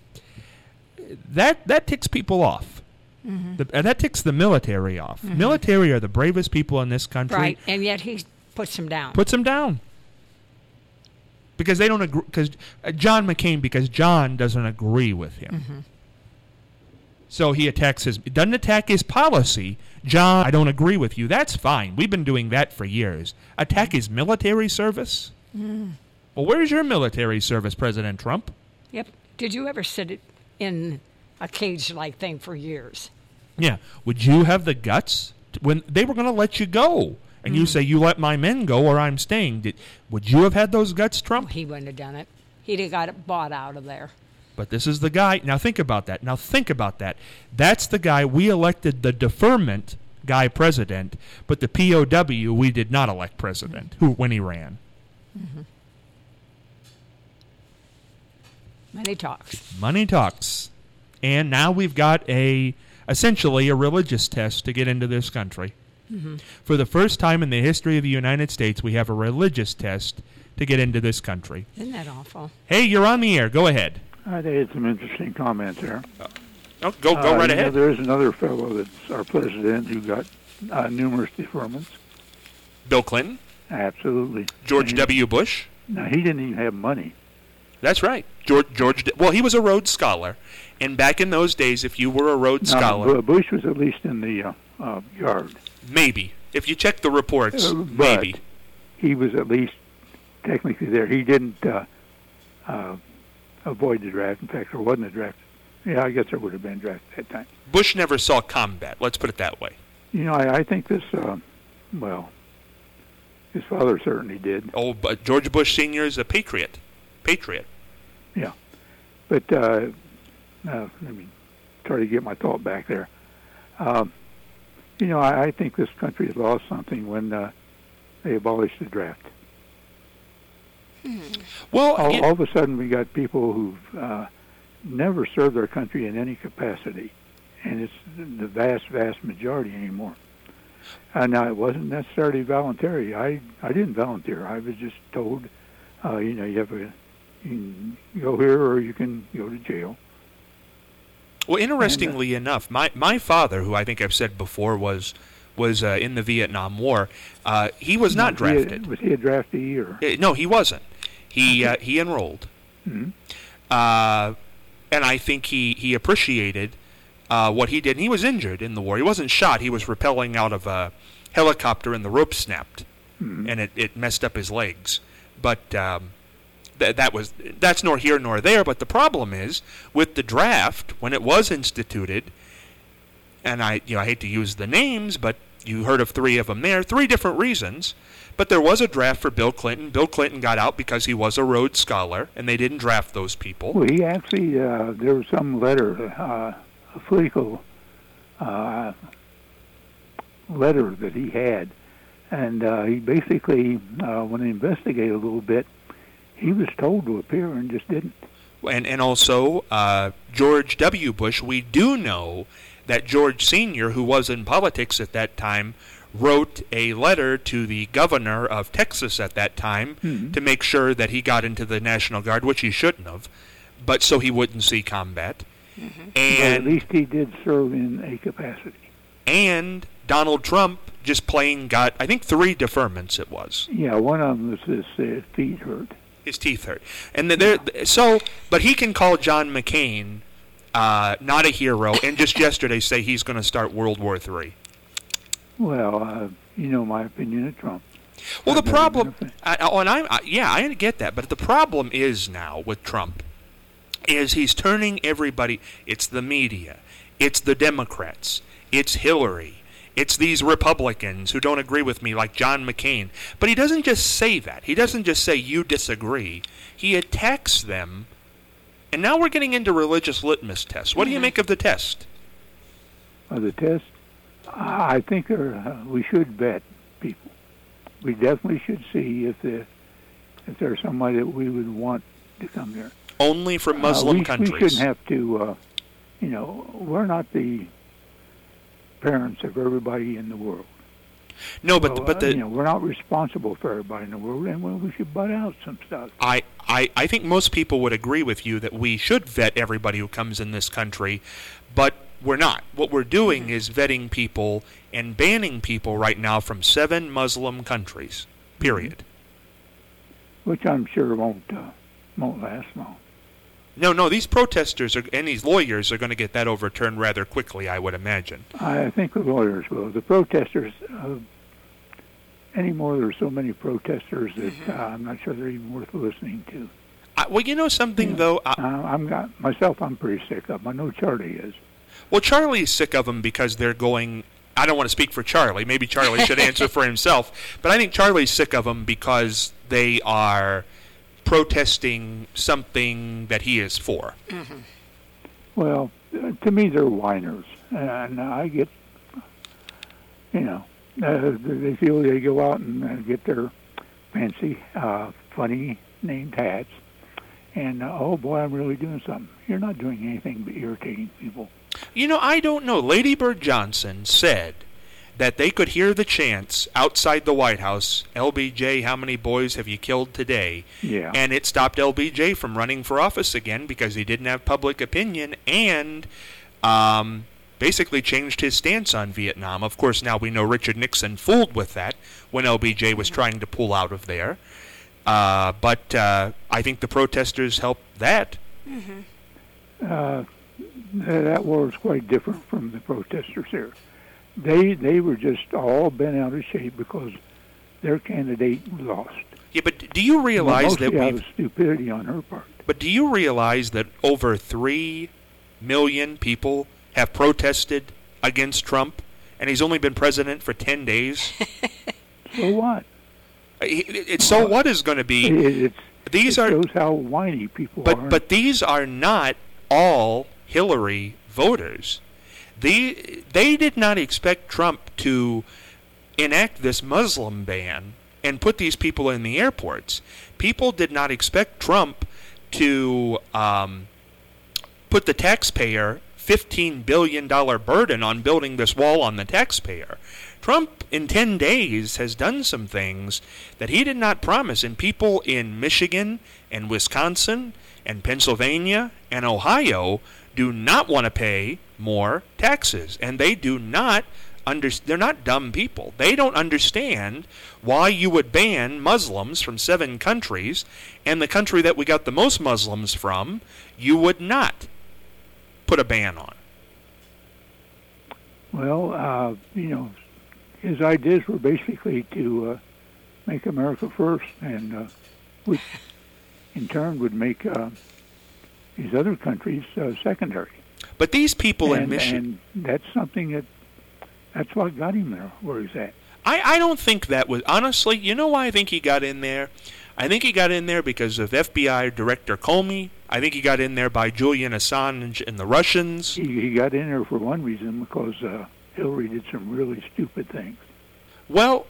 That ticks people off. Mm-hmm. That ticks the military off. Mm-hmm. Military are the bravest people in this country. Right, and yet he puts them down. Puts them down. Because they don't agree. Because John McCain, because John doesn't agree with him. Mm-hmm. So he doesn't attack his policy. John, I don't agree with you. That's fine. We've been doing that for years. Attack his military service? Mm. Well, where's your military service, President Trump? Yep. Did you ever sit in a cage-like thing for years? Yeah. Would you have the guts when they were going to let you go? And you say, you let my men go or I'm staying. Would you have had those guts, Trump? Oh, he wouldn't have done it. He'd have got it bought out of there. But this is the guy. Now think about that. That's the guy we elected the deferment guy president, but the POW we did not elect president when he ran. Mm-hmm. Money talks. And now we've got essentially a religious test to get into this country. Mm-hmm. For the first time in the history of the United States, we have a religious test to get into this country. Isn't that awful? Hey, you're on the air. Go ahead. They had some interesting comments there. Go right ahead. There's another fellow that's our president who got numerous deferments. Bill Clinton? Absolutely. George W. Bush? No, he didn't even have money. That's right. Well, he was a Rhodes Scholar. And back in those days, if you were a Rhodes Scholar... Bush was at least in the yard. Maybe. If you check the reports, maybe. He was at least technically there. He didn't avoid the draft. In fact, there wasn't a draft. Yeah, I guess there would have been a draft at that time. Bush never saw combat. Let's put it that way. I think this, his father certainly did. Oh, but George Bush Sr. is a patriot. Yeah. But let me try to get my thought back there. I think this country has lost something when they abolished the draft. Well, all of a sudden we got people who've never served their country in any capacity, and it's the vast majority anymore. Now, it wasn't necessarily voluntary. I didn't volunteer. I was just told, you can go here or you can go to jail. Well, interestingly enough, my father, who I think I've said before was in the Vietnam War, he was not drafted. Was he a draftee? Or? No, he wasn't. He enrolled. Mm-hmm. And I think he appreciated what he did. And he was injured in the war. He wasn't shot. He was rappelling out of a helicopter and the rope snapped. Mm-hmm. And it messed up his legs. But that's nor here nor there. But the problem is, with the draft, when it was instituted, and I hate to use the names, but you heard of three of them there, 3 different reasons. But there was a draft for Bill Clinton. Bill Clinton got out because he was a Rhodes Scholar, and they didn't draft those people. Well, he actually, there was some letter, a political letter that he had, and he basically, when they investigated a little bit, he was told to appear and just didn't. And also, George W. Bush, we do know that George Sr., who was in politics at that time, wrote a letter to the governor of Texas at that time to make sure that he got into the National Guard, which he shouldn't have, but so he wouldn't see combat. Mm-hmm. And well, at least he did serve in a capacity. And Donald Trump just plain got, I think, 3 deferments it was. Yeah, one of them was his feet hurt. His teeth hurt. And but he can call John McCain not a hero and just yesterday say he's going to start World War III. Well, my opinion of Trump. Well, the problem, I get that, but the problem is now with Trump is he's turning everybody, it's the media, it's the Democrats, it's Hillary, it's these Republicans who don't agree with me like John McCain. But he doesn't just say that. He doesn't just say you disagree. He attacks them. And now we're getting into religious litmus tests. What do you make of the test? The test? I think we should vet people. We definitely should see if there's somebody that we would want to come here. Only from Muslim countries. We shouldn't have to, we're not the parents of everybody in the world. No, but we're not responsible for everybody in the world, and we should butt out some stuff. I think most people would agree with you that we should vet everybody who comes in this country, but we're not. What we're doing is vetting people and banning people right now from 7 Muslim countries, period. Which I'm sure won't last long. No, these protesters and these lawyers are going to get that overturned rather quickly, I would imagine. I think the lawyers will. The protesters, anymore, there are so many protesters that I'm not sure they're even worth listening to. Well, you know something, though? I'm pretty sick of them. I know Charlie is. Well, Charlie's sick of them because they're going... I don't want to speak for Charlie. Maybe Charlie should answer for himself. But I think Charlie's sick of them because they are protesting something that he is for. Mm-hmm. Well, to me, they're whiners. And I get, they feel they go out and get their fancy, funny named hats. And, oh, boy, I'm really doing something. You're not doing anything but irritating people. I don't know. Lady Bird Johnson said that they could hear the chants outside the White House, LBJ, how many boys have you killed today? Yeah. And it stopped LBJ from running for office again because he didn't have public opinion and basically changed his stance on Vietnam. Of course, now we know Richard Nixon fooled with that when LBJ was trying to pull out of there. But I think the protesters helped that. Mm-hmm. That war is quite different from the protesters here. They were just all bent out of shape because their candidate lost. Yeah, but do you realize that out of stupidity on her part? But do you realize that over 3 million people have protested against Trump, and he's only been president for 10 days? So what? So what is going to be? It shows how whiny people are. But these are not all Hillary voters. They did not expect Trump to enact this Muslim ban and put these people in the airports. People did not expect Trump to put the taxpayer $15 billion burden on building this wall on the taxpayer. Trump, in 10 days, has done some things that he did not promise, and people in Michigan and Wisconsin and Pennsylvania and Ohio do not want to pay more taxes, and they do not they're not dumb people. They don't understand why you would ban Muslims from 7 countries, and the country that we got the most Muslims from, you would not put a ban on. Well, his ideas were basically to make America first, and which in turn would make these other countries secondary. But these people in Michigan... And that's something that's what got him there, where he's at. I don't think that was... Honestly, you know why I think he got in there? I think he got in there because of FBI Director Comey. I think he got in there by Julian Assange and the Russians. He got in there for one reason, because Hillary did some really stupid things. Well,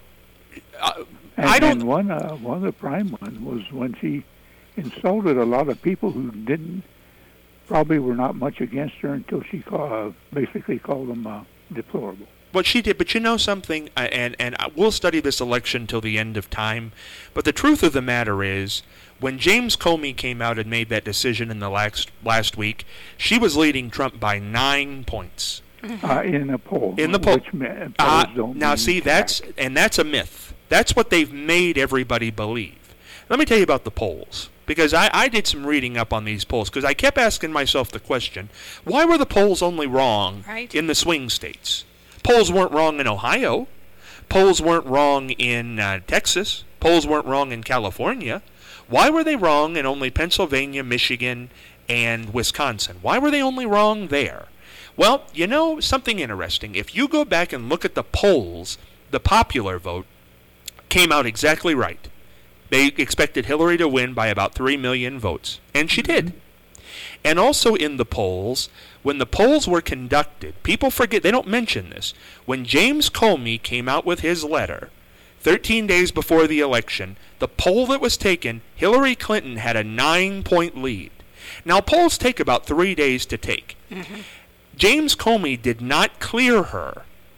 I don't... And one of the prime ones was when she insulted a lot of people who probably were not much against her until she basically called them deplorable. What she did, but you know something, and we'll study this election till the end of time, but the truth of the matter is, when James Comey came out and made that decision in the last week, she was leading Trump by 9 points. In a poll. In the poll. Now, see, that's a myth. That's what they've made everybody believe. Let me tell you about the polls, because I did some reading up on these polls, because I kept asking myself the question, why were the polls only wrong in the swing states? Polls weren't wrong in Ohio. Polls weren't wrong in Texas. Polls weren't wrong in California. Why were they wrong in only Pennsylvania, Michigan, and Wisconsin? Why were they only wrong there? Well, you know something interesting. If you go back and look at the polls, the popular vote came out exactly right. They expected Hillary to win by about 3 million votes, and she did. And also in the polls, when the polls were conducted, people forget, they don't mention this. When James Comey came out with his letter, 13 days before the election, the poll that was taken, Hillary Clinton had a 9-point lead. Now, polls take about 3 days to take. Mm-hmm. James Comey did not clear her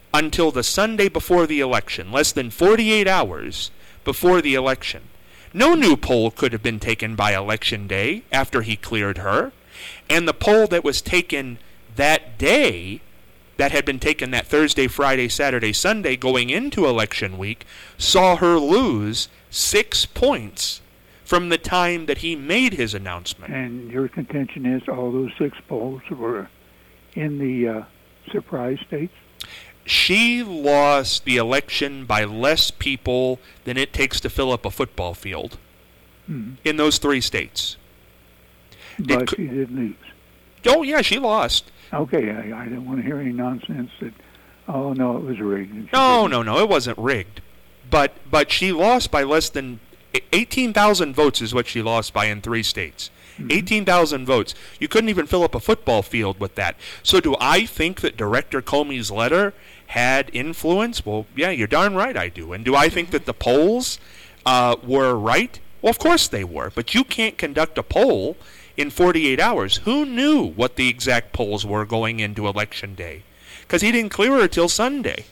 until the Sunday before the election, less than 48 hours before the election. No new poll could have been taken by Election Day after he cleared her. And the poll that was taken that day, that had been taken that Thursday, Friday, Saturday, Sunday going into election week, saw her lose 6 points from the time that he made his announcement. And your contention is all those 6 polls were in the surprise states? She lost the election by less people than it takes to fill up a football field in those 3 states. But she did lose. Oh, yeah, she lost. Okay, I didn't want to hear any nonsense that, oh, no, it was rigged. No, it wasn't rigged. But she lost by less than 18,000 votes is what she lost by in 3 states. 18,000 votes. You couldn't even fill up a football field with that. So do I think that Director Comey's letter had influence? Well, yeah, you're darn right I do. And do I think that the polls were right? Well, of course they were. But you can't conduct a poll in 48 hours. Who knew what the exact polls were going into Election Day? Because he didn't clear her till Sunday.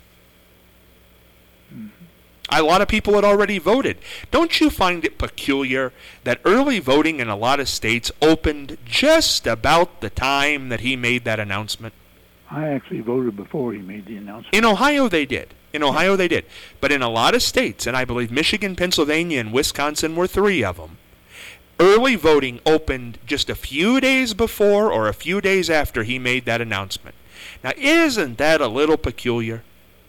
A lot of people had already voted. Don't you find it peculiar that early voting in a lot of states opened just about the time that he made that announcement? I actually voted before he made the announcement. In Ohio they did. But in a lot of states, and I believe Michigan, Pennsylvania, and Wisconsin were 3 of them, early voting opened just a few days before or a few days after he made that announcement. Now, isn't that a little peculiar?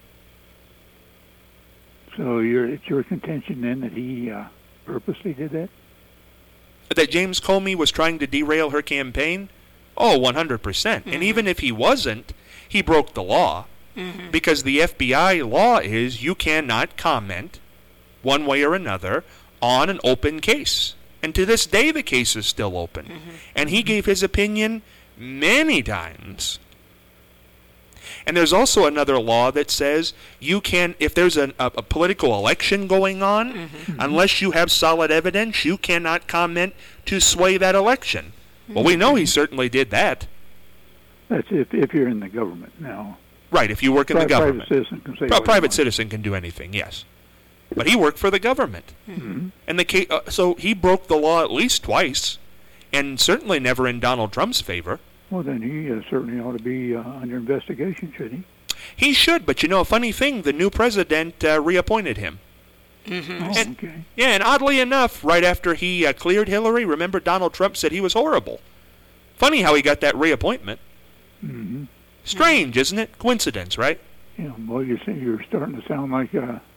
So it's your contention then that he purposely did that? That James Comey was trying to derail her campaign? Oh, 100%. And even if he wasn't, he broke the law. Because the FBI law is you cannot comment one way or another on an open case. And to this day, the case is still open. And he gave his opinion many times. And there's also another law that says you can, if there's a political election going on, unless you have solid evidence, you cannot comment to sway that election. Well, we know he certainly did that. That's if you're in the government now. Right, if you work in the government. Private citizen can say A private citizen can do anything, yes. But he worked for the government. And so he broke the law at least twice, and certainly never in Donald Trump's favor. Well, then he certainly ought to be under investigation, should he? He should, but a funny thing, the new president reappointed him. Okay. Yeah, and oddly enough, right after he cleared Hillary, remember Donald Trump said he was horrible. Funny how he got that reappointment. Strange, isn't it? Coincidence, right? Well, you're starting to sound like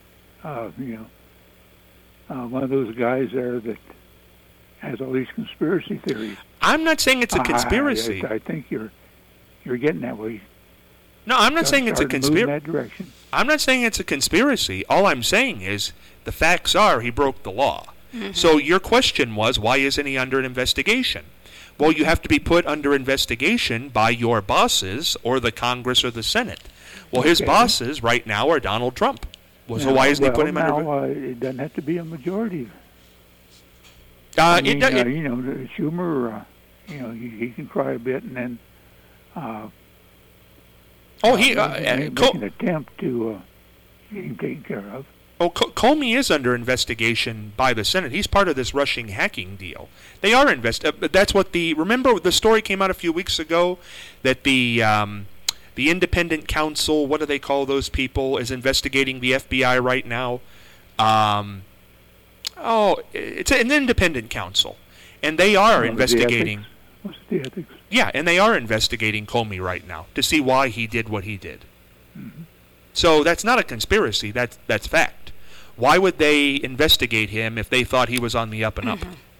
one of those guys there that has all these conspiracy theories. I'm not saying it's a conspiracy. I think you're getting that way. No, I'm not saying it's a conspiracy. That direction. I'm not saying it's a conspiracy. All I'm saying is the facts are he broke the law. So your question was, why isn't he under an investigation? Well, you have to be put under investigation by your bosses or the Congress or the Senate. Well, his bosses right now are Donald Trump. So why isn't he putting him under? It doesn't have to be a majority. Schumer, he can cry a bit and then make an attempt to get him taken care of. Oh, Comey is under investigation by the Senate. He's part of this Russian hacking deal. They are that's what remember the story came out a few weeks ago that the independent counsel, what do they call those people, is investigating the FBI right now. It's an independent counsel, and they are investigating. What's the ethics? Yeah, and they are investigating Comey right now to see why he did what he did. So that's not a conspiracy. That's fact. Why would they investigate him if they thought he was on the up and up?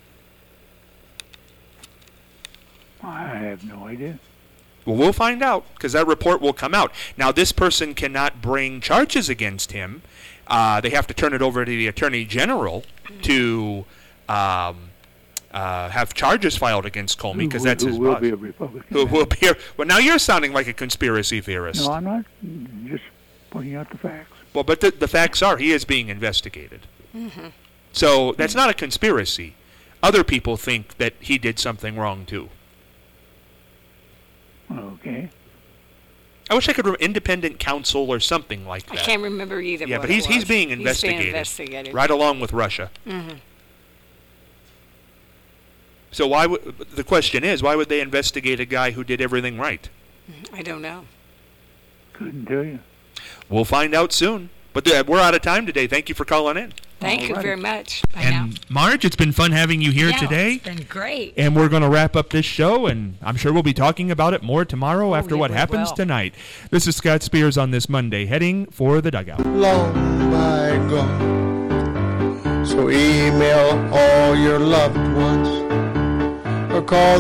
I have no idea. Well, we'll find out, because that report will come out. Now, this person cannot bring charges against him. They have to turn it over to the Attorney General to have charges filed against Comey, because that's his boss. Who will be a Republican. Who will be well, now you're sounding like a conspiracy theorist. No, I'm not. Just pointing out the facts. Well, but the facts are he is being investigated. So that's not a conspiracy. Other people think that he did something wrong, too. Okay. I wish I could remember independent counsel or something like that. I can't remember either. Yeah, what but he's it was. being investigated. He's being investigated. Right along with Russia. Mm-hmm. So the question is, why would they investigate a guy who did everything right? I don't know. Couldn't tell you. We'll find out soon. But we're out of time today. Thank you for calling in. Thank you very much. Bye And now. Marge, it's been fun having you here today. It's been great. And we're going to wrap up this show, and I'm sure we'll be talking about it more tomorrow after what we happens will. tonight. This is Scott Spears on this Monday, heading for the dugout. Long bygone. So email all your loved ones or call